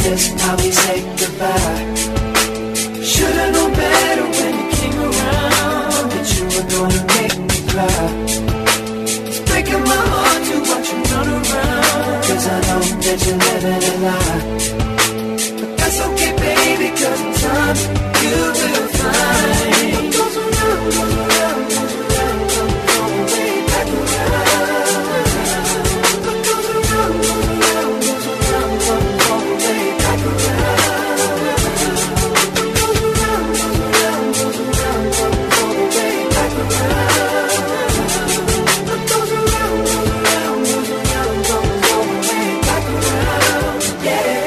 this how we say goodbye. Should've known better when you came around, that you were gonna make me cry. It's breaking my heart to watch you run around, 'cause I know that you're living a lie. But that's okay, baby, 'cause in time you will find what goes around, goes around, goes around, comes all the way back around. What goes around, goes around, goes around, comes all the way back around. What goes around, goes around, goes around, comes all the way back around. What goes around, goes around, goes around, comes all the way back around. Yeah.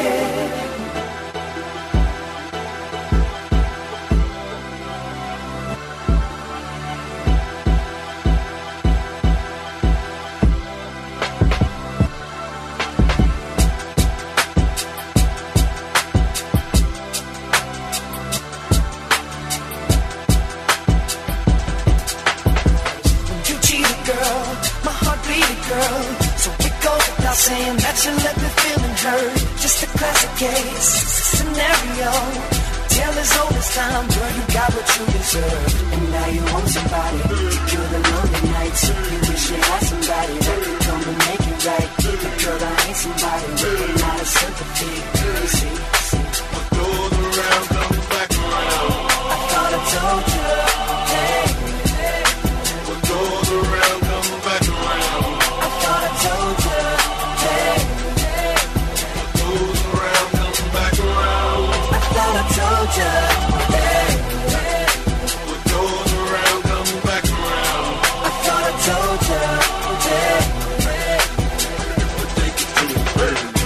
You cheated, girl, my heart bleeded, girl. So it goes without saying that you left me feeling hurt. Just a classic case scenario. Tale as old as time, girl, you got what you deserve. And now you want somebody to kill the lonely nights. You wish you had somebody that could come and make it right. But girl, I ain't somebody with a lot of sympathy. You see, What goes around comes back around. I thought I told you, hey. What goes around comes back around. I thought I told you, hey. What goes around comes back around. I thought I told you, hey. What goes around comes back around. I thought I told you, hey. But take it to the bird.